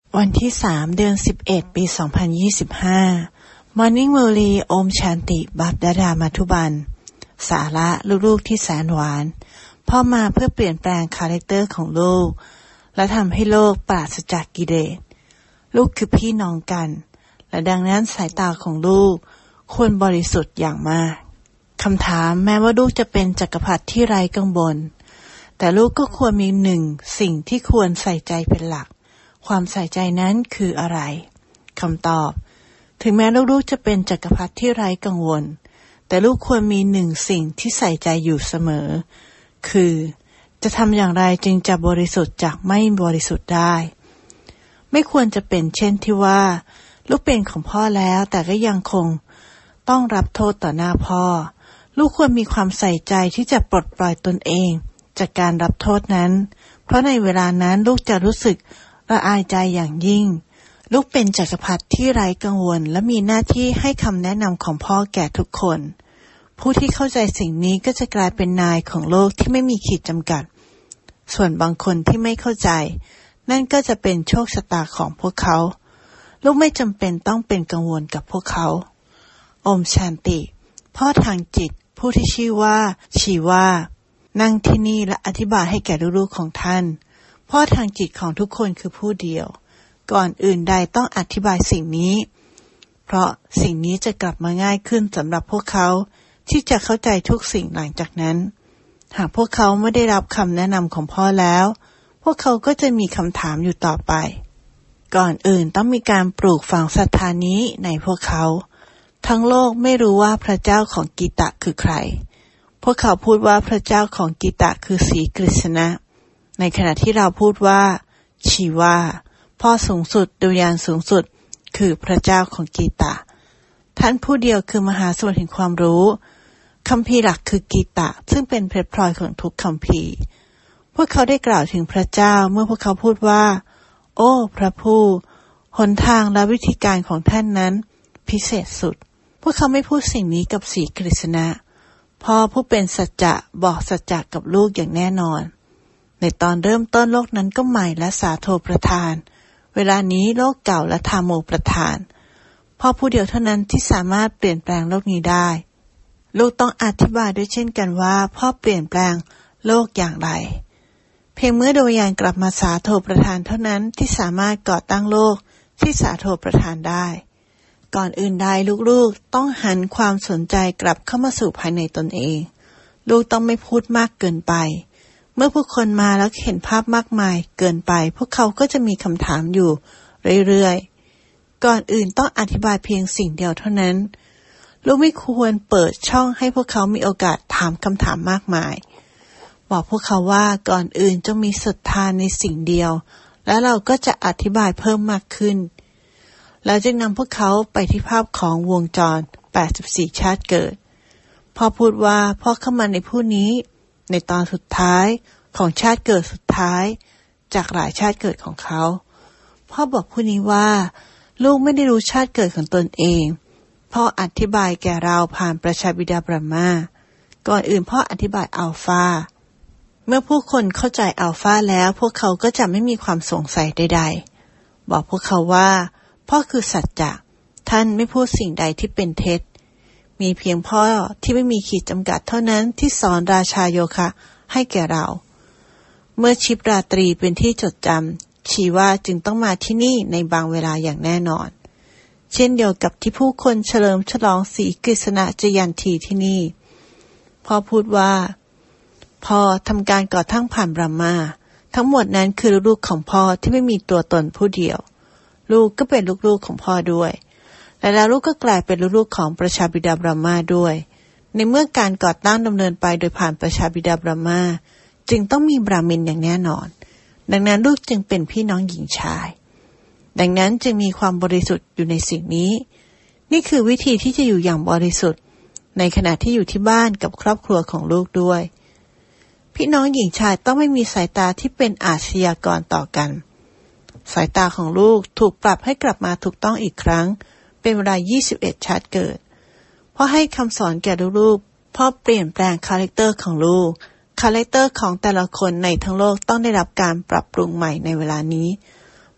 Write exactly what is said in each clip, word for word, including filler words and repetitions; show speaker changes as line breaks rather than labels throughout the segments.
วันที่สามเดือนสิบเอ็ดปีสองพันยี่สิบห้า Morning Glory โอมชันติบัพดาดามัทุบันสาระลูกๆที่แสนหวานพ่อมาเพื่อเปลี่ยนแปลงคาแรคเตอร์ของลูกและทำให้โลกปราศจากกิเลสลูกคือพี่น้องกันและดังนั้นสายตาของลูกควรบริสุทธิ์อย่างมากคำถามแม้ว่าลูกจะเป็นจักรพรรดิที่ไร้กังวลแต่ลูกก็ควรมีหนึ่งสิ่งที่ควรใส่ใจเป็นหลักความใส่ใจนั้นคืออะไรคำตอบถึงแม้ลูกๆจะเป็นจักรพรรดิที่ไร้กังวลแต่ลูกควรมีหนึ่งสิ่งที่ใส่ใจอยู่เสมอคือจะทำอย่างไรจึงจะบริสุทธิ์จากไม่บริสุทธิ์ได้ไม่ควรจะเป็นเช่นที่ว่าลูกเป็นของพ่อแล้วแต่ก็ยังคงต้องรับโทษต่อหน้าพ่อลูกควรมีความใส่ใจที่จะปลดปล่อยตนเองจากการรับโทษนั้นเพราะในเวลานั้นลูกจะรู้สึกละอายใจอย่างยิ่งลูกเป็นจักรพรรดิที่ไร้กังวลและมีหน้าที่ให้คำแนะนำของพ่อแก่ทุกคนผู้ที่เข้าใจสิ่งนี้ก็จะกลายเป็นนายของโลกที่ไม่มีขีดจำกัดส่วนบางคนที่ไม่เข้าใจนั่นก็จะเป็นโชคชะตาของพวกเขาลูกไม่จำเป็นต้องเป็นกังวลกับพวกเขาโอมชันติพ่อทางจิตผู้ที่ชื่อว่าชีว่านั่งที่นี่และอธิบายให้แก่ลูกๆของท่านพ่อทางจิตของทุกคนคือผู้เดียวก่อนอื่นใดต้องอธิบายสิ่งนี้เพราะสิ่งนี้จะกลับมาง่ายขึ้นสำหรับพวกเขาที่จะเข้าใจทุกสิ่งหลังจากนั้นหากพวกเขาไม่ได้รับคำแนะนำของพ่อแล้วพวกเขาก็จะมีคำถามอยู่ต่อไปก่อนอื่นต้องมีการปลูกฝังศรัทธานี้ในพวกเขาทั้งโลกไม่รู้ว่าพระเจ้าของกีตะคือใครพวกเขาพูดว่าพระเจ้าของกีตะคือศรีกฤษณะในขณะที่เราพูดว่าชีวาพ่อสูงสุดดวงวิญญาณสูงสุดคือพระเจ้าของกีตะท่านผู้เดียวคือมหาสมุทรแห่งความรู้คัมภีร์หลักคือกีตะซึ่งเป็นเพชรพลอยของทุกคัมภีร์พวกเขาได้กล่าวถึงพระเจ้าเมื่อพวกเขาพูดว่าโอ้พระผู้หนทางและวิธีการของท่านนั้นพิเศษสุดพวกเขาไม่พูดสิ่งนี้กับศรีกฤษณะพ่อผู้เป็นสัจจะบอกสัจจะกับลูกอย่างแน่นอนในตอนเริ่มต้นโลกนั้นก็ใหม่และสาโทประทานเวลานี้โลกเก่าและธาโมประทานพ่อผู้เดียวเท่านั้นที่สามารถเปลี่ยนแปลงโลกนี้ได้ลูกต้องอธิบายด้วยเช่นกันว่าพ่อเปลี่ยนแปลงโลกอย่างไรเพียงเมื่อดวงวิญญาณกลับมาสาโทประทานเท่านั้นที่สามารถก่อตั้งโลกที่สาโทประทานได้ก่อนอื่นใดลูกๆต้องหันความสนใจกลับเข้ามาสู่ภายในตนเองลูกต้องไม่พูดมากเกินไปเมื่อผู้คนมาแล้วเห็นภาพมากมายเกินไปพวกเขาก็จะมีคำถามอยู่เรื่อยๆก่อนอื่นต้องอธิบายเพียงสิ่งเดียวเท่านั้นลูกไม่ควรเปิดช่องให้พวกเขามีโอกาสถามคำถามมากมายบอกพวกเขาว่าก่อนอื่นจงมีศรัทธาในสิ่งเดียวแล้วเราก็จะอธิบายเพิ่มมากขึ้นแล้วจึงนำพวกเขาไปที่ภาพของวงจรแปดสิบสี่ชาติเกิดพ่อพูดว่าพ่อเข้ามาในผู้นี้ในตอนสุดท้ายของชาติเกิดสุดท้ายจากหลายชาติเกิดของเขาพ่อบอกผู้นี้ว่าลูกไม่ได้รู้ชาติเกิดของตนเองพ่ออธิบายแก่เราผ่านประชาบิดาบรหมาก่อนอื่นพ่ออธิบายอัลฟาเมื่อผู้คนเข้าใจอัลฟาแล้วพวกเขาก็จะไม่มีความสงสัยใดๆบอกพวกเขาว่าพ่อคือสัจจะท่านไม่พูดสิ่งใดที่เป็นเท็จมีเพียงพ่อที่ไม่มีขีดจำกัดเท่านั้นที่สอนราชาโยคะให้แก่เราเมื่อชิปราตรีเป็นที่จดจำชีว่าจึงต้องมาที่นี่ในบางเวลาอย่างแน่นอนเช่นเดียวกับที่ผู้คนเฉลิมฉลองศรีกฤษณะจยันทีที่นี่พ่อพูดว่าพ่อทำการก่อตั้งผ่านบรหมาทั้งหมดนั้นคือลูกของพ่อที่ไม่มีตัวตนผู้เดียวลูกก็เป็นลูกๆของพ่อด้วยและแล้วลูกก็กลายเป็นลูกๆของประชาบิดาบรหมาด้วยในเมื่อการก่อตั้งดำเนินไปโดยผ่านประชาบิดาบรหมาจึงต้องมีบราหมินอย่างแน่นอนดังนั้นลูกจึงเป็นพี่น้องหญิงชายดังนั้นจึงมีความบริสุทธิ์อยู่ในสิ่งนี้นี่คือวิธีที่จะอยู่อย่างบริสุทธิ์ในขณะที่อยู่ที่บ้านกับครอบครัวของลูกด้วยพี่น้องหญิงชายต้องไม่มีสายตาที่เป็นอาชญากรต่อกันสายตาของลูกถูกปรับให้กลับมาถูกต้องอีกครั้งเป็นเวลายี่สิบเอ็ดชาติเกิดพ่อให้คำสอนแก่ลูกๆพ่อเปลี่ยนแปลงคาแรคเตอร์ของลูกคาแรคเตอร์ของแต่ละคนในทั้งโลกต้องได้รับการปรับปรุงใหม่ในเวลานี้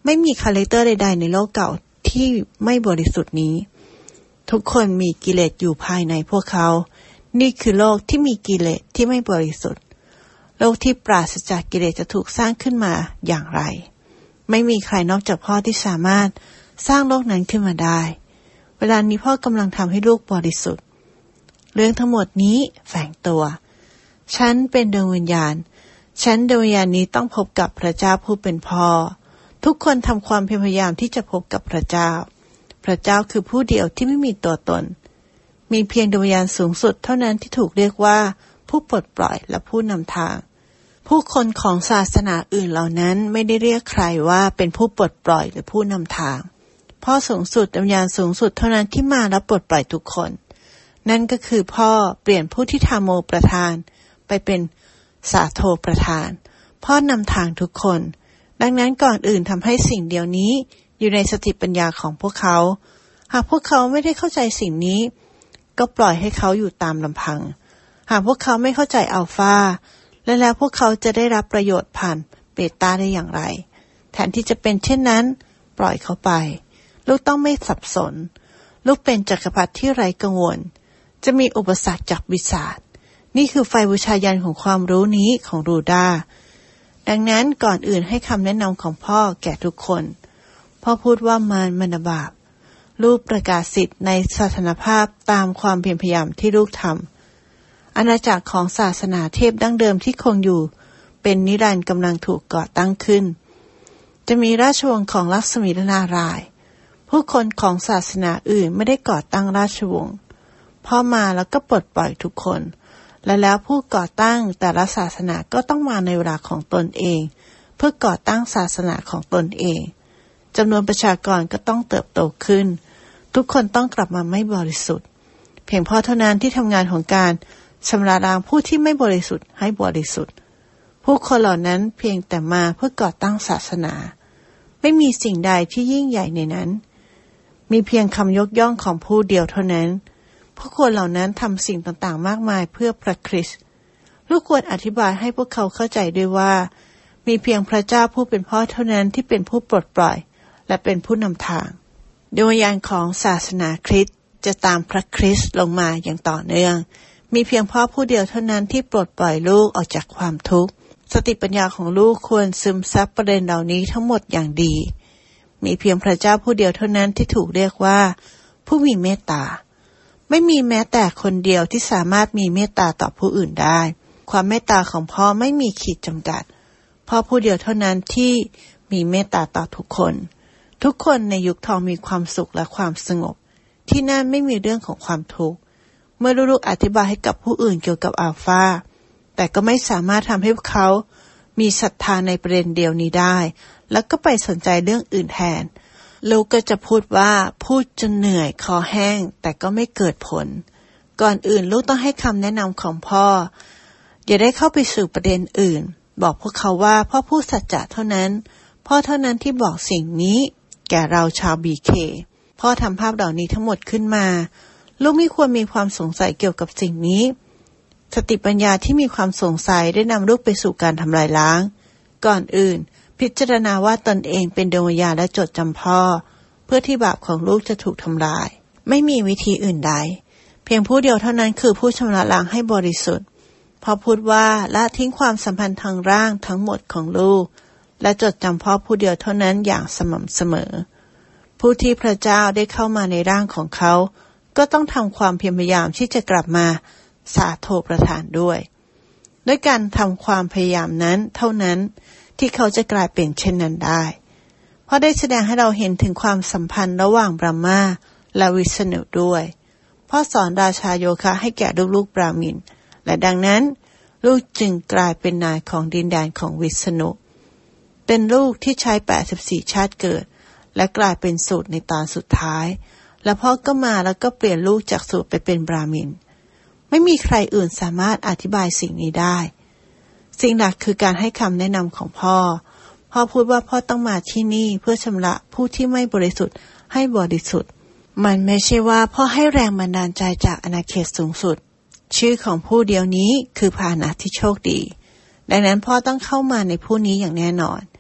ไม่มีคาแรคเตอร์ใดๆในโลกเก่าที่ไม่บริสุทธิ์นี้ทุกคนมีกิเลสอยู่ภายในพวกเขานี่คือโลกที่มีกิเลสที่ไม่บริสุทธิ์โลกที่ปราศจากกิเลสจะถูกสร้างขึ้นมาอย่างไรไม่มีใครนอกจากพ่อที่สามารถสร้างโลกนั้นขึ้นมาได้เวลานี้พ่อกำลังทำให้ลูกบริสุทธิ์เรื่องทั้งหมดนี้แฝงตัวฉันเป็นดวงวิญญาณฉันดวงวิญญาณนี้ต้องพบกับพระเจ้าผู้เป็นพ่อทุกคนทำความพยายามที่จะพบกับพระเจ้าพระเจ้าคือผู้เดียวที่ไม่มีตัวตนมีเพียงดวงวิญญาณสูงสุดเท่านั้นที่ถูกเรียกว่าผู้ปลดปล่อยและผู้นำทางผู้คนของศาสนาอื่นเหล่านั้นไม่ได้เรียกใครว่าเป็นผู้ปลดปล่อยหรือผู้นำทางพ่อสูงสุดดวงวิญญาณสูงสุดเท่านั้นที่มาและปลดปล่อยทุกคนนั่นก็คือพ่อเปลี่ยนผู้ที่ทาโมประทานไปเป็นสาโทประทานพ่อนำทางทุกคนดังนั้นก่อนอื่นทำให้สิ่งเดียวนี้อยู่ในสติปัญญาของพวกเขาหากพวกเขาไม่ได้เข้าใจสิ่งนี้ก็ปล่อยให้เขาอยู่ตามลำพังหากพวกเขาไม่เข้าใจอัลฟาและแล้วพวกเขาจะได้รับประโยชน์ผ่านเบต้าได้อย่างไรแทนที่จะเป็นเช่นนั้นปล่อยเขาไปลูกต้องไม่สับสนลูกเป็นจักรพรรดิที่ไร้กังวลจะมีอุปสรรคจากวิสาทนี่คือไฟบูชายันของความรู้นี้ของรูดาดังนั้นก่อนอื่นให้คำแนะนำของพ่อแก่ทุกคนพ่อพูดว่ามารมันบาปลูกประกาศสิทธิ์ในสถานภาพตามความเพียรพยายามที่ลูกทำอาณาจักรของศาสนาเทพดั้งเดิมที่คงอยู่เป็นนิรันดร์กำลังถูกก่อตั้งขึ้นจะมีราชวงศ์ของลักษมีนารายณ์ผู้คนของศาสนาอื่นไม่ได้ก่อตั้งราชวงศ์พ่อมาแล้วก็ปลดปล่อยทุกคนและแล้วผู้ก่อตั้งแต่ละศาสนาก็ต้องมาในเวลาของตนเองเพื่อก่อตั้งศาสนาของตนเองจำนวนประชากรก็ต้องเติบโตขึ้นทุกคนต้องกลับมาไม่บริสุทธิ์เพียงพ่อเท่านั้นที่ทำงานของการชำระล้างผู้ที่ไม่บริสุทธิ์ให้บริสุทธิ์ผู้คนเหล่านั้นเพียงแต่มาเพื่อก่อตั้งศาสนาไม่มีสิ่งใดที่ยิ่งใหญ่ในนั้นมีเพียงคำยกย่องของผู้เดียวเท่านั้นผู้คนเหล่านั้นทำสิ่งต่างๆมากมายเพื่อพระคริสต์ลูกควรอธิบายให้พวกเขาเข้าใจด้วยว่ามีเพียงพระเจ้าผู้เป็นพ่อเท่านั้นที่เป็นผู้ปลดปล่อยและเป็นผู้นำทางดวงวิญญาณของศาสนาคริสต์จะตามพระคริสต์ลงมาอย่างต่อเนื่องมีเพียงพ่อผู้เดียวเท่านั้นที่ปลดปล่อยลูกออกจากความทุกข์สติปัญญาของลูกควรซึมซับประเด็นเหล่านี้ทั้งหมดอย่างดีมีเพียงพระเจ้าผู้เดียวเท่านั้นที่ถูกเรียกว่าผู้มีเมตตาไม่มีแม้แต่คนเดียวที่สามารถมีเมตตาต่อผู้อื่นได้ความเมตตาของพ่อไม่มีขีดจำกัดพ่อผู้เดียวเท่านั้นที่มีเมตตาต่อทุกคนทุกคนในยุคทองมีความสุขและความสงบที่นั่นไม่มีเรื่องของความทุกข์เมื่อลูกๆอธิบายให้กับผู้อื่นเกี่ยวกับอัลฟาแต่ก็ไม่สามารถทำให้พวกเขามีศรัทธาในประเด็นเดียวนี้ได้แล้วก็ไปสนใจเรื่องอื่นแทนลูกก็จะพูดว่าพูดจนเหนื่อยคอแห้งแต่ก็ไม่เกิดผลก่อนอื่นลูกต้องให้คำแนะนำของพ่ออย่าได้เข้าไปสู่ประเด็นอื่นบอกพวกเขาว่าพ่อพูดสัจจะเท่านั้นพ่อเท่านั้นที่บอกสิ่งนี้แก่เราชาวบีเคพ่อทำภาพเหล่านี้ทั้งหมดขึ้นมาลูกไม่ควรมีความสงสัยเกี่ยวกับสิ่งนี้สติปัญญาที่มีความสงสัยได้นำลูกไปสู่การทำลายล้างก่อนอื่นพิจารณาว่าตนเองเป็นดวงวิญญาณและจดจำพ่อเพื่อที่บาปของลูกจะถูกทำลายไม่มีวิธีอื่นใดเพียงผู้เดียวเท่านั้นคือผู้ชำระล้างให้บริสุทธิ์พ่อพูดว่าละทิ้งความสัมพันธ์ทางร่างทั้งหมดของลูกและจดจำพ่อผู้เดียวเท่านั้นอย่างสม่ำเสมอผู้ที่พระเจ้าได้เข้ามาในร่างของเขาก็ต้องทำความเพียรพยายามที่จะกลับมาสาโทประทานด้วยด้วยการทำความพยายามนั้นเท่านั้นที่เขาจะกลายเป็นเช่นนั้นได้เพราะได้แสดงให้เราเห็นถึงความสัมพันธ์ระหว่างบรหมาและวิษณุด้วยพ่อสอนราชาโยคะให้แก่ลูกๆบราหมินและดังนั้นลูกจึงกลายเป็นนายของดินแดนของวิษณุเป็นลูกที่ใช้แปดสิบสี่ชาติเกิดและกลายเป็นสูตรในตอนสุดท้ายและพ่อก็มาแล้วก็เปลี่ยนลูกจากสูตรไปเป็นบราหมินไม่มีใครอื่นสามารถอธิบายสิ่งนี้ได้สิ่งหลักคือการให้คำแนะนำของพ่อพ่อพูดว่าพ่อต้องมาที่นี่เพื่อชำระผู้ที่ไม่บริสุทธิ์ให้บริสุทธิ์มันไม่ใช่ว่าพ่อให้แรงบันดาลใจจากอาณาเขตสูงสุดชื่อของผู้เดียวนี้คือพาหนะที่โชคดีดังนั้นพ่อต้องเข้ามาในผู้นี้อย่างแน่นอน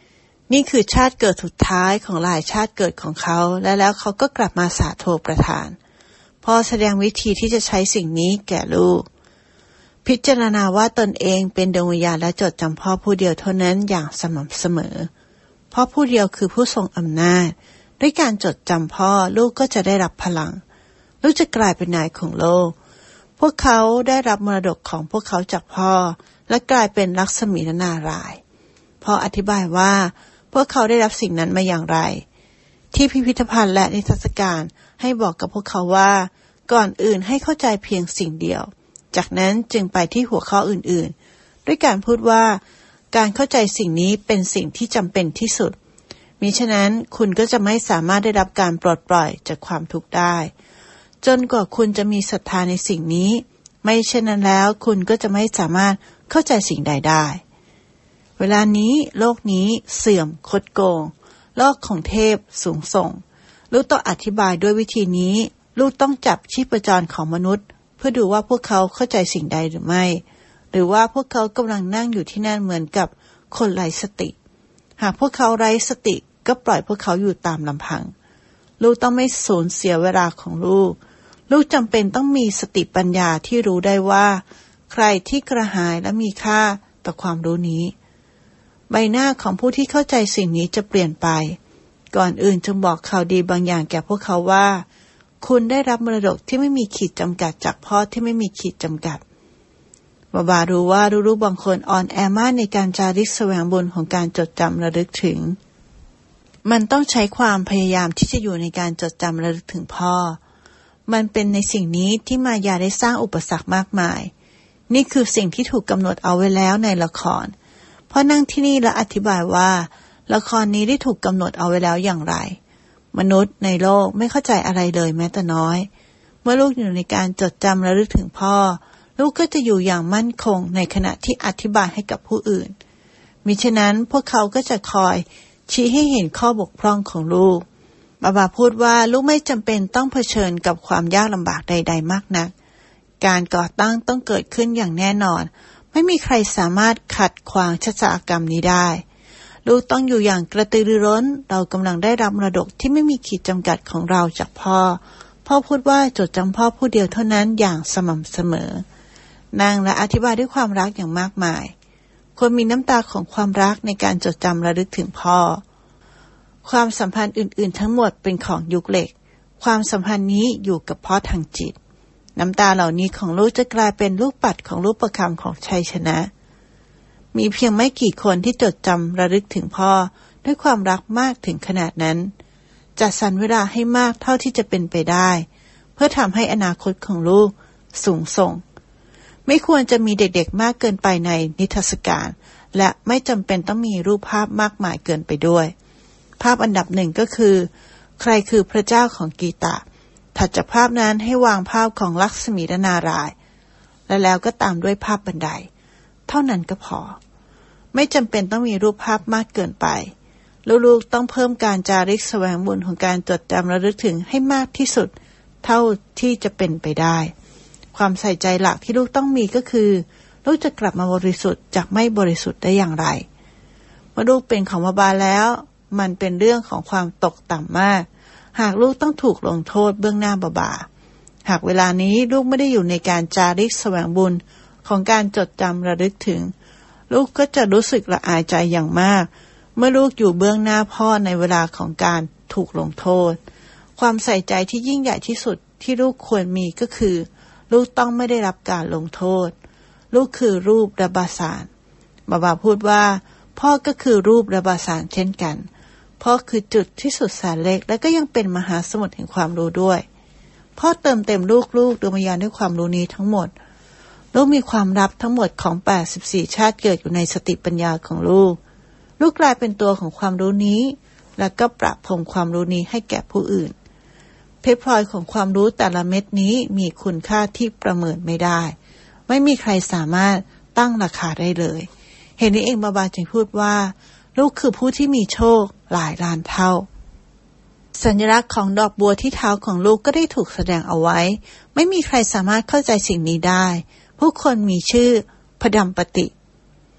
นี่คือชาติเกิดสุดท้ายของหลายชาติเกิดของเขาและแล้วเขาก็กลับมาสาโทประทานพ่อแสดงวิธีที่จะใช้สิ่งนี้แก่ลูกพิจารณาว่าตนเองเป็นดวงวิญญาณและจดจำพ่อผู้เดียวเท่านั้นอย่างสม่ำเสมอพ่อผู้เดียวคือผู้ทรงอำนาจด้วยการจดจำพ่อลูกก็จะได้รับพลังลูกจะกลายเป็นนายของโลกพวกเขาได้รับมรดกของพวกเขาจากพ่อและกลายเป็นลักษมีนารายณ์พ่ออธิบายว่าพวกเขาได้รับสิ่งนั้นมาอย่างไรที่พิพิธภัณฑ์และนิทรรศการให้บอกกับพวกเขาว่าก่อนอื่นให้เข้าใจเพียงสิ่งเดียวจากนั้นจึงไปที่หัวข้ออื่นๆด้วยการพูดว่าการเข้าใจสิ่งนี้เป็นสิ่งที่จำเป็นที่สุดมิฉะนั้นคุณก็จะไม่สามารถได้รับการปลดปล่อยจากความทุกข์ได้จนกว่าคุณจะมีศรัทธาในสิ่งนี้ไม่เช่นนั้นแล้วคุณก็จะไม่สามารถเข้าใจสิ่งใดได้เวลานี้โลกนี้เสื่อมคดโกงโลกของเทพสูงส่งลูกต้องอธิบายด้วยวิธีนี้ลูกต้องจับชีพจรของมนุษย์เพื่อดูว่าพวกเขาเข้าใจสิ่งใดหรือไม่หรือว่าพวกเขากำลังนั่งอยู่ที่นั่นเหมือนกับคนไร้สติหากพวกเขาไร้สติก็ปล่อยพวกเขาอยู่ตามลำพังลูกต้องไม่สูญเสียเวลาของลูกลูกจำเป็นต้องมีสติปัญญาที่รู้ได้ว่าใครที่กระหายและมีค่าต่อความรู้นี้ใบหน้าของผู้ที่เข้าใจสิ่งนี้จะเปลี่ยนไปก่อนอื่นจงบอกข่าวดีบางอย่างแก่พวกเขาว่าคุณได้รับมรดกที่ไม่มีขีดจำกัดจากพ่อที่ไม่มีขีดจำกัดบาบารู้ว่าลูกๆบางคนอ่อนแอมากในการจาริกแสวงบุญของการจดจำระลึกถึงมันต้องใช้ความพยายามที่จะอยู่ในการจดจำระลึกถึงพ่อมันเป็นในสิ่งนี้ที่มายาได้สร้างอุปสรรคมากมายนี่คือสิ่งที่ถูกกำหนดเอาไว้แล้วในละครเพราะนั่งที่นี่และอธิบายว่าละครนี้ได้ถูกกำหนดเอาไว้แล้วอย่างไรมนุษย์ในโลกไม่เข้าใจอะไรเลยแม้แต่น้อยเมื่อลูกอยู่ในการจดจำระลึกถึงพ่อลูกก็จะอยู่อย่างมั่นคงในขณะที่อธิบายให้กับผู้อื่นมิฉะนั้นพวกเขาก็จะคอยชี้ให้เห็นข้อบกพร่องของลูกบาบาพูดว่าลูกไม่จำเป็นต้องเผชิญกับความยากลำบากใดๆมากนักการก่อตั้งต้องเกิดขึ้นอย่างแน่นอนไม่มีใครสามารถขัดขวางชะตากรรมนี้ได้ลูกต้องอยู่อย่างกระตือรือร้นเรากำลังได้รับมรดกที่ไม่มีขีดจำกัดของเราจากพ่อพ่อพูดว่าจดจำพ่อผู้เดียวเท่านั้นอย่างสม่ำเสมอนางและอธิบายด้วยความรักอย่างมากมายควรมีน้ำตาของความรักในการจดจำระลึกถึงพ่อความสัมพันธ์อื่นๆทั้งหมดเป็นของยุคเหล็กความสัมพันธ์นี้อยู่กับพ่อทางจิตน้ำตาเหล่านี้ของลูกจะกลายเป็นลูกปัดของลูกประคำของชัยชนะมีเพียงไม่กี่คนที่จดจำระลึกถึงพ่อด้วยความรักมากถึงขนาดนั้นจัดสรรเวลาให้มากเท่าที่จะเป็นไปได้เพื่อทำให้อนาคตของลูกสูงส่งไม่ควรจะมีเด็กๆมากเกินไปในนิทรรศการและไม่จำเป็นต้องมีรูปภาพมากมายเกินไปด้วยภาพอันดับหนึ่งก็คือใครคือพระเจ้าของกีตาถัดจากภาพนั้นให้วางภาพของลักษมีนารายณ์และแล้วก็ตามด้วยภาพบันไดเท่านั้นก็พอไม่จำเป็นต้องมีรูปภาพมากเกินไปลูกๆต้องเพิ่มการจาริกแสวงบุญของการจดจำระลึกถึงให้มากที่สุดเท่าที่จะเป็นไปได้ความใส่ใจหลักที่ลูกต้องมีก็คือลูกจะกลับมาบริสุทธิ์จากไม่บริสุทธิ์ได้อย่างไรเมื่อลูกเป็นของบาบาแล้วมันเป็นเรื่องของความตกต่ำมากหากลูกต้องถูกลงโทษเบื้องหน้าบาบาหากเวลานี้ลูกไม่ได้อยู่ในการจาริกแสวงบุญของการจดจำระลึกถึงลูกก็จะรู้สึกละอายใจอย่างมากเมื่อลูกอยู่เบื้องหน้าพ่อในเวลาของการถูกลงโทษความใส่ใจที่ยิ่งใหญ่ที่สุดที่ลูกควรมีก็คือลูกต้องไม่ได้รับการลงโทษลูกคือรูประบาสารบาบาพูดว่าพ่อก็คือรูประบาสารเช่นกันพ่อคือจุดที่สุดแสนเล็กและก็ยังเป็นมหาสมุทรแห่งความรู้ด้วยพ่อเติมเต็มลูกๆดวงวิญญาณด้วยความรู้นี้ทั้งหมดลูกมีความลับทั้งหมดของแปดสิบสี่ชาติเกิดอยู่ในสติปัญญาของลูกลูกกลายเป็นตัวของความรู้นี้และก็ประพรมความรู้นี้ให้แก่ผู้อื่นเพชรพลอยของความรู้แต่ละเม็ดนี้มีคุณค่าที่ประเมินไม่ได้ไม่มีใครสามารถตั้งราคาได้เลยเหตุนี้เองบาบาจึงพูดว่าลูกคือผู้ที่มีโชคหลายล้านเท่าสัญลักษณ์ของดอกบัวที่เท้าของลูกก็ได้ถูกแสดงเอาไว้ไม่มีใครสามารถเข้าใจสิ่งนี้ได้ผู้คนมีชื่อพดัมปติแป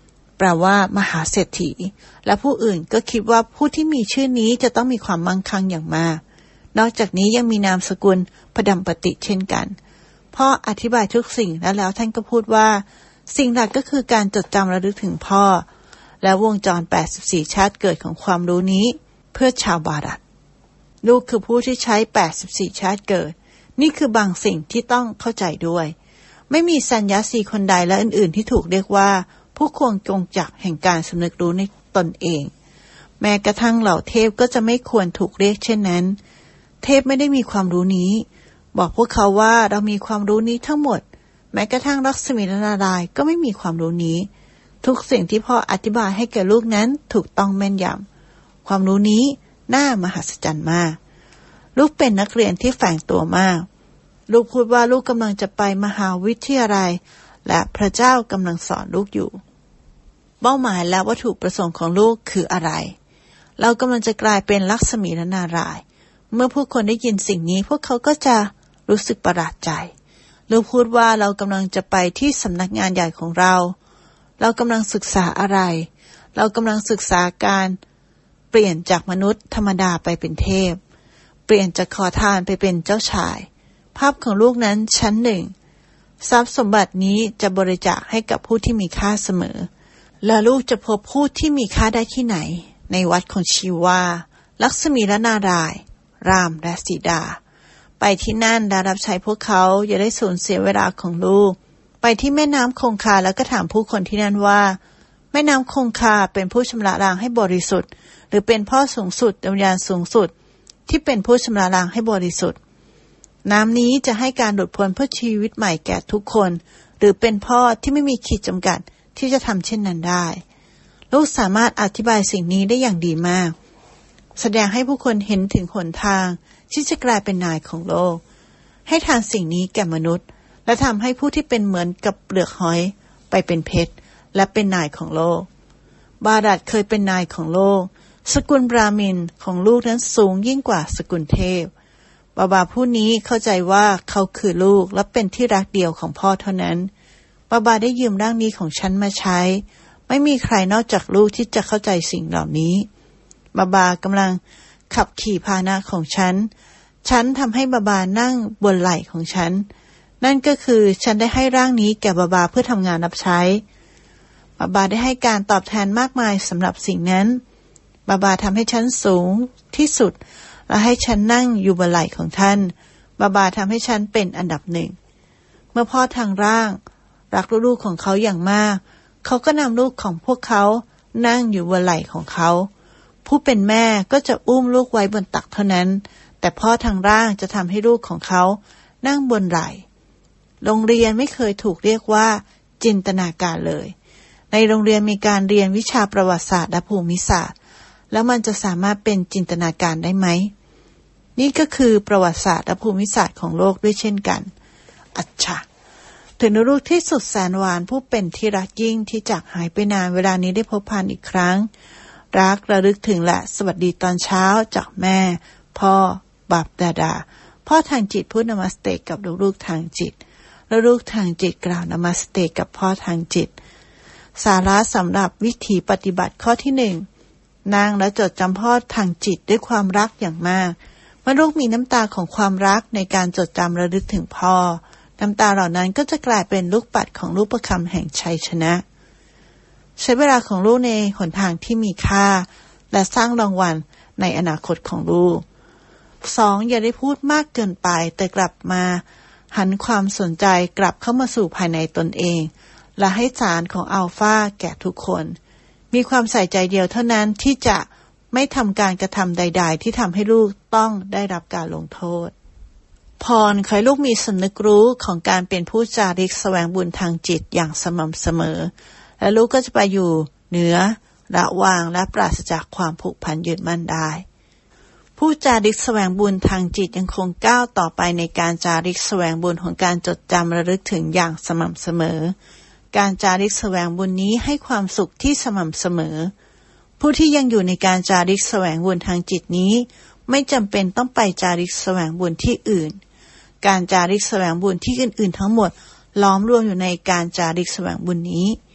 ลว่ามหาเศรษฐีและผู้อื่นก็คิดว่าผู้ที่มีชื่อนี้จะต้องมีความมั่งคั่งอย่างมากนอกจากนี้ยังมีนามสกุลพดำปฏิเช่นกันพ่ออธิบายทุกสิ่งแล้วแล้วท่านก็พูดว่าสิ่งหลักก็คือการจดจำระลึกถึงพ่อและวงจรแปดสิบสี่ชาติเกิดของความรู้นี้เพื่อชาวบารัตลูกคือผู้ที่ใช้แปดสิบสี่ชาติเกิดนี่คือบางสิ่งที่ต้องเข้าใจด้วยไม่มีสัญญาสีคนใดและอื่นๆที่ถูกเรียกว่าผู้ควงจงจักแห่งการสำนึกรู้ในตนเองแม้กระทั่งเหล่าเทพก็จะไม่ควรถูกเรียกเช่นนั้นเทพไม่ได้มีความรู้นี้บอกพวกเขาว่าเรามีความรู้นี้ทั้งหมดแม้กระทั่งลักษมีนารายณ์ก็ไม่มีความรู้นี้ทุกสิ่งที่พ่ออธิบายให้แก่ลูกนั้นถูกต้องแม่นยำความรู้นี้น่ามหัศจรรย์มากลูกเป็นนักเรียนที่แฝงตัวมากลูกพูดว่าลูกกำลังจะไปมหาวิทยาลัยและพระเจ้ากำลังสอนลูกอยู่เป้าหมายและวัตถุประสงค์ของลูกคืออะไรเรากำลังจะกลายเป็นลักษมีนารายณ์เมื่อผู้คนได้ยินสิ่งนี้พวกเขาก็จะรู้สึกประหลาดใจลูกพูดว่าเรากำลังจะไปที่สำนักงานใหญ่ของเราเรากำลังศึกษาอะไรเรากำลังศึกษาการเปลี่ยนจากมนุษย์ธรรมดาไปเป็นเทพเปลี่ยนจากขอทานไปเป็นเจ้าชายภาพของลูกนั้นชั้นหนึ่งทรัพย์สมบัตินี้จะบริจาคให้กับผู้ที่มีค่าเสมอและลูกจะพบผู้ที่มีค่าได้ที่ไหนในวัดของชีวาลักษมีและนารายณ์รามและสีดาไปที่นั่นและรับใช้พวกเขาอย่าได้สูญเสียเวลาของลูกไปที่แม่น้ำคงคาแล้วก็ถามผู้คนที่นั่นว่าแม่น้ำคงคาเป็นผู้ชำระล้างให้บริสุทธิ์หรือเป็นพ่อสูงสุดดวงวิญญาณสูงสุดที่เป็นผู้ชำระล้างให้บริสุทธิ์น้ำนี้จะให้การหลุดพ้นเพื่อชีวิตใหม่แก่ทุกคนหรือเป็นพ่อที่ไม่มีขีดจำกัดที่จะทำเช่นนั้นได้ลูกสามารถอธิบายสิ่งนี้ได้อย่างดีมากแสดงให้ผู้คนเห็นถึงหนทางที่จะกลายเป็นนายของโลกให้ทานสิ่งนี้แก่มนุษย์และทำให้ผู้ที่เป็นเหมือนกับเปลือกหอยไปเป็นเพชรและเป็นนายของโลกบารัตเคยเป็นนายของโลกสกุลบราหมินของลูกนั้นสูงยิ่งกว่าสกุลเทพบาบาผู้นี้เข้าใจว่าเขาคือลูกและเป็นที่รักเดียวของพ่อเท่านั้นบาบาได้ยืมร่างนี้ของฉันมาใช้ไม่มีใครนอกจากลูกที่จะเข้าใจสิ่งเหล่านี้บาบากำลังขับขี่พาหนะของฉันฉันทำให้บาบานั่งบนไหล่ของฉันนั่นก็คือฉันได้ให้ร่างนี้แก่บาบาเพื่อทำงานรับใช้บาบาได้ให้การตอบแทนมากมายสำหรับสิ่งนั้นบาบาทำให้ฉันสูงที่สุดและให้ฉันนั่งอยู่บนไหล่ของท่านบาบาทำให้ฉันเป็นอันดับหนึ่งเมื่อพ่อทางร่างรักลูกๆของเขาอย่างมากเขาก็นำลูกของพวกเขานั่งอยู่บนไหล่ของเขาผู้เป็นแม่ก็จะอุ้มลูกไว้บนตักเท่านั้นแต่พ่อทางร่างจะทำให้ลูกของเขานั่งบนไหล่โรงเรียนไม่เคยถูกเรียกว่าจินตนาการเลยในโรงเรียนมีการเรียนวิชาประวัติศาสตร์และภูมิศาสตร์แล้วมันจะสามารถเป็นจินตนาการได้ไหมนี่ก็คือประวัติศาสตร์และภูมิศาสตร์ของโลกด้วยเช่นกันอัจฉะถึงลูกที่สุดแสนหวานผู้เป็นที่รักยิ่งที่จากหายไปนานเวลานี้ได้พบผ่านอีกครั้งรักระลึกถึงและสวัสดีตอนเช้าจากแม่พ่อบับดาดาพ่อทางจิตพูดนมัสเตกับลูกๆทางจิตและลูกทางจิตกล่าวนมัสเตกับพ่อทางจิตสาระสำหรับวิธีปฏิบัติข้อที่หนึ่งนางและจดจำพ่อทางจิตด้วยความรักอย่างมากเมื่อลูกมีน้ำตาของความรักในการจดจำระลึกถึงพ่อน้ำตาเหล่านั้นก็จะกลายเป็นลูกปัดของลูกประคำแห่งชัยชนะใช้เวลาของลูกในหนทางที่มีค่าและสร้างรางวัลในอนาคตของลูกสองอย่าได้พูดมากเกินไปแต่กลับมาหันความสนใจกลับเข้ามาสู่ภายในตนเองและให้สารของอัลฟาแก่ทุกคนมีความใส่ใจเดียวเท่านั้นที่จะไม่ทำการกระทำใดๆที่ทำให้ลูกต้องได้รับการลงโทษพรขอให้ลูกมีสำนึกรู้ของการเป็นผู้จาริกแสวงบุญทางจิตอย่างสม่ำเสมอและลูกก็จะไปอยู่เหนือระหว่างและปราศจากความผูกพันยึดมั่นได้ผู้จาริกแสวงบุญทางจิตยังคงก้าวต่อไปในการจาริกแสวงบุญของการจดจำระลึกถึงอย่างสม่ำเสมอการจาริกแสวงบุญนี้ให้ความสุขที่สม่ำเสมอผู้ที่ยังอยู่ในการจาริกแสวงบุญทางจิตนี้ไม่จำเป็นต้องไปจาริกแสวงบุญที่อื่นการจาริกแสวงบุญที่อื่นๆทั้งหมดล้อมรวมอยู่ในการจาริกแสวงบุญนี้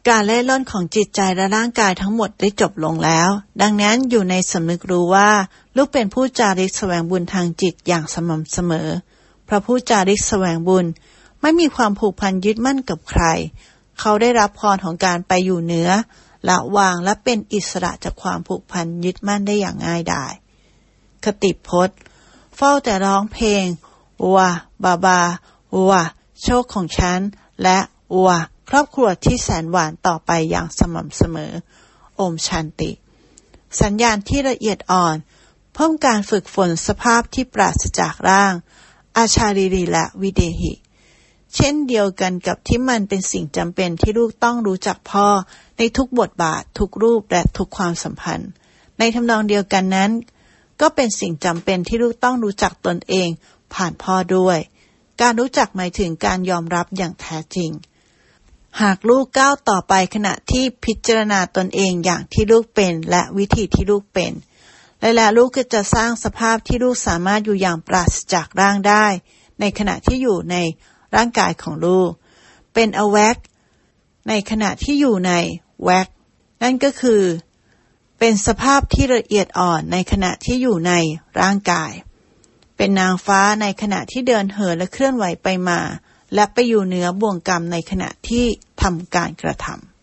การเล่ร่อนของจิตใจและร่างกายทั้งหมดได้จบลงแล้วดังนั้นอยู่ในสำนึกรู้ว่าลูกเป็นผู้จาริกแสวงบุญทางจิตอย่างสม่ำเสมอเพราะผู้จาริกแสวงบุญไม่มีความผูกพันยึดมั่นกับใครเขาได้รับพรของการไปอยู่เหนือละวางและเป็นอิสระจากความผูกพันยึดมั่นได้อย่างง่ายดายคติพจน์เฝ้าแต่ร้องเพลงวะบาบาวะโชคของฉันและวะครอบครัวที่แสนหวานต่อไปอย่างสม่ำเสมอโอมชันติสัญญาณที่ละเอียดอ่อนเพิ่มการฝึกฝนสภาพที่ปราศจากร่างอาชาริรีและวิเดหิเช่นเดียวกันกับที่มันเป็นสิ่งจำเป็นที่ลูกต้องรู้จักพ่อในทุกบทบาททุกรูปและทุกความสัมพันธ์ในทำนองเดียวกันนั้นก็เป็นสิ่งจำเป็นที่ลูกต้องรู้จักตนเองผ่านพ่อด้วยการรู้จักหมายถึงการยอมรับอย่างแท้จริงหากลูกก้าวต่อไปขณะที่พิจารณาตนเองอย่างที่ลูกเป็นและวิธีที่ลูกเป็นและแล้วลูกก็จะสร้างสภาพที่ลูกสามารถอยู่อย่างปราศจากร่างได้ในขณะที่อยู่ในร่างกายของลูกเป็นอแวกในขณะที่อยู่ในแวกนั่นก็คือเป็นสภาพที่ละเอียดอ่อนในขณะที่อยู่ในร่างกายเป็นนางฟ้าในขณะที่เดินเหินและเคลื่อนไหวไปมาและไปอยู่เหนือบ่วงกรรมในขณะที่ทำการกระทำ